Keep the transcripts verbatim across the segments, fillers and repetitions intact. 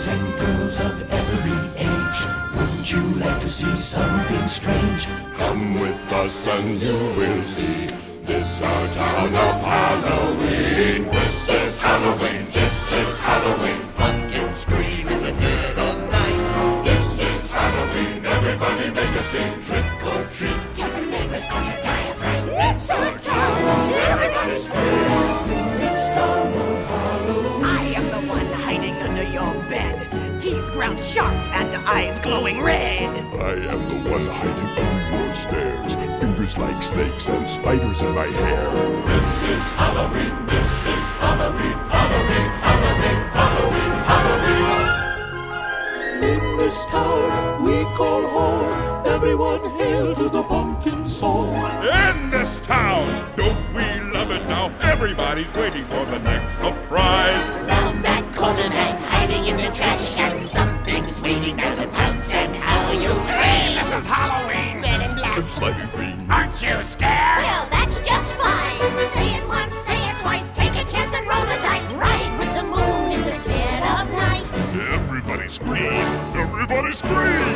boys and girls of every age, wouldn't you like to see something strange? Come with us and you will see. This our town of Halloween. This is Halloween. This is Halloween. Pumpkins scream in the dead of night. This is Halloween. Everybody make a scene. Trick or treat. Tell the neighbors on your diaphragm. It's our town. Everybody scream. This town of Halloween. I am the one hiding under your bed, teeth ground sharp and eyes glowing red. I am the one hiding under your stairs, fingers like snakes and spiders in my hair. This is Halloween. This is Halloween. Halloween. Halloween. Halloween. Halloween. In this town we call home, everyone hail to the pumpkin song. In this town, don't we love it now? Everybody's waiting for the next surprise. Round that corner and hiding in the trash can, something's waiting there to pounce, and how you'll scream. This is Halloween. Red and black. And slimy green. Aren't you scared? Well, that's just fine. Say it once, say it twice, take a chance and roll the dice. Ride with the moon in the dead of night. Everybody scream. Everybody scream.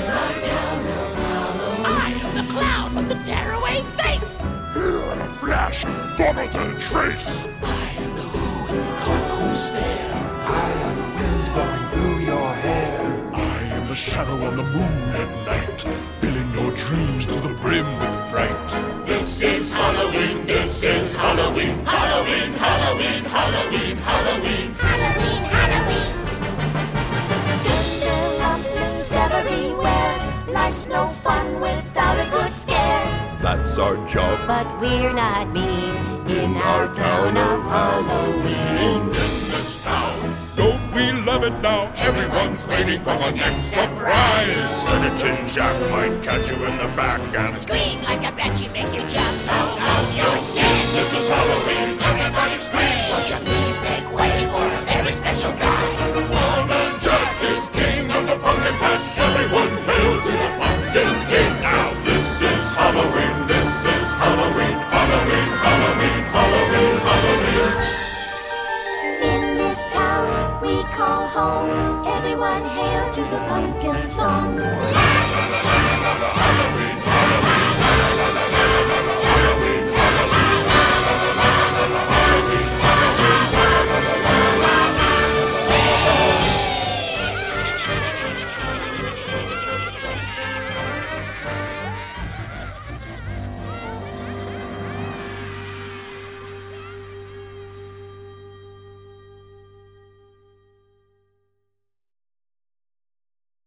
I am the clown with the tearaway face. Here in a flash and gone than a trace. I am the who and you call who's there. I am the wind blowing through your hair. I am the shadow on the moon at night, filling your dreams to the brim with fright. This is Halloween, this is Halloween. Halloween, Halloween, Halloween, Halloween. Halloween, Halloween. Tender lumplings everywhere. Life's no fun without a good scare. That's our job. But we're not mean in our town of Halloween. In this town, Don't we love it now? everyone's waiting for the next surprise. Instead of Tin Jack might catch you in the back and Scream like a banshee, make you jump out of your skin. this is Halloween. Everybody scream. Won't you please make way for a very special guy? Old Man Jack is king of the pumpkin patch. Everyone hail to the pumpkin king. Now this is Halloween. This is Halloween. Halloween. Halloween. Halloween. Halloween. In this town we call home, everyone hail to the pumpkin song.